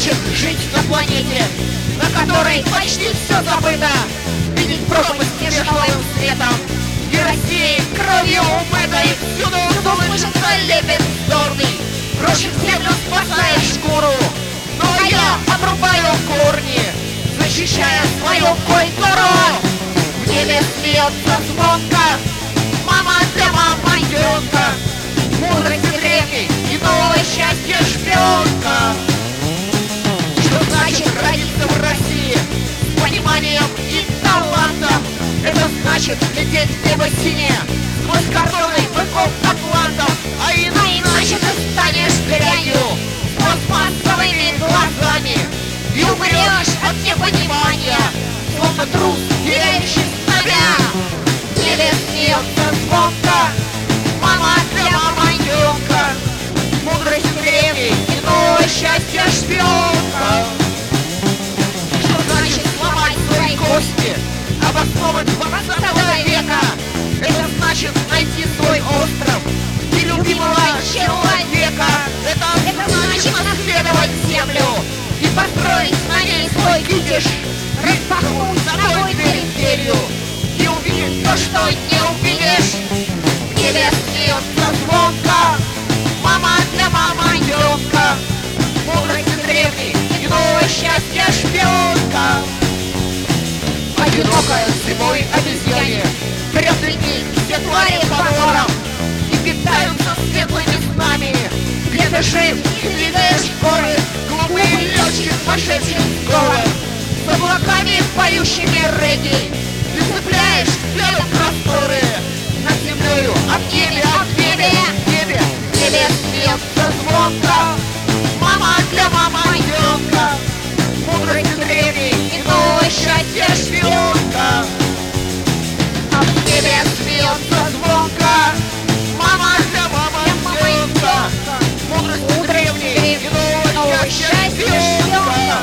значит жить на планете, на которой почти все забыто, видеть пропасть межмалым светом, и России кровью умытой всюду слышится лепет вздорный, крошит землю, спасая шкуру. Но я отрубаю корни, защищая свою культуру. В небе смеется звонко мама для мамонтенка, мудрости древней и новое счастье шпионка. Что значит родиться в России с пониманием и талантом? Это значит лететь в небо синее сквозь картонный быков атлантов. А иначе ты станешь дрянью с пластмассовыми глазами и умрешь от непонимания, словно трус, теряющий знамя. В небе смеется звонко мама для мамонтенка, мудрость древней и новое счастье шпионка. Что значит сломать свои кости, обосновать 20 века? Это значит найти свой остров и любимого человека. Это значит наследовать землю и построить на ней свой кипиш, распахнуть ногой периферию и увидеть то, что не увидишь. В небе смеется звонко мама для мамонтенка, мудрость древней и новое счастье шпионка. Одинокая зимой обезьяне прет реки, все твари по ворам и питаются светлыми снами. Где ты жив, не двигаешь горы, глупые летчик, пошедший в город, с облаками, поющими регги, ты цепляешь взглядом просторы над землею, а в небе, в небе смеется звонко мама для мамонтенка, мудрость древней и новое счастье шпионка. А в небе смеется звонко мама для мамонтенка, мудрость древней и новое счастье шпионка.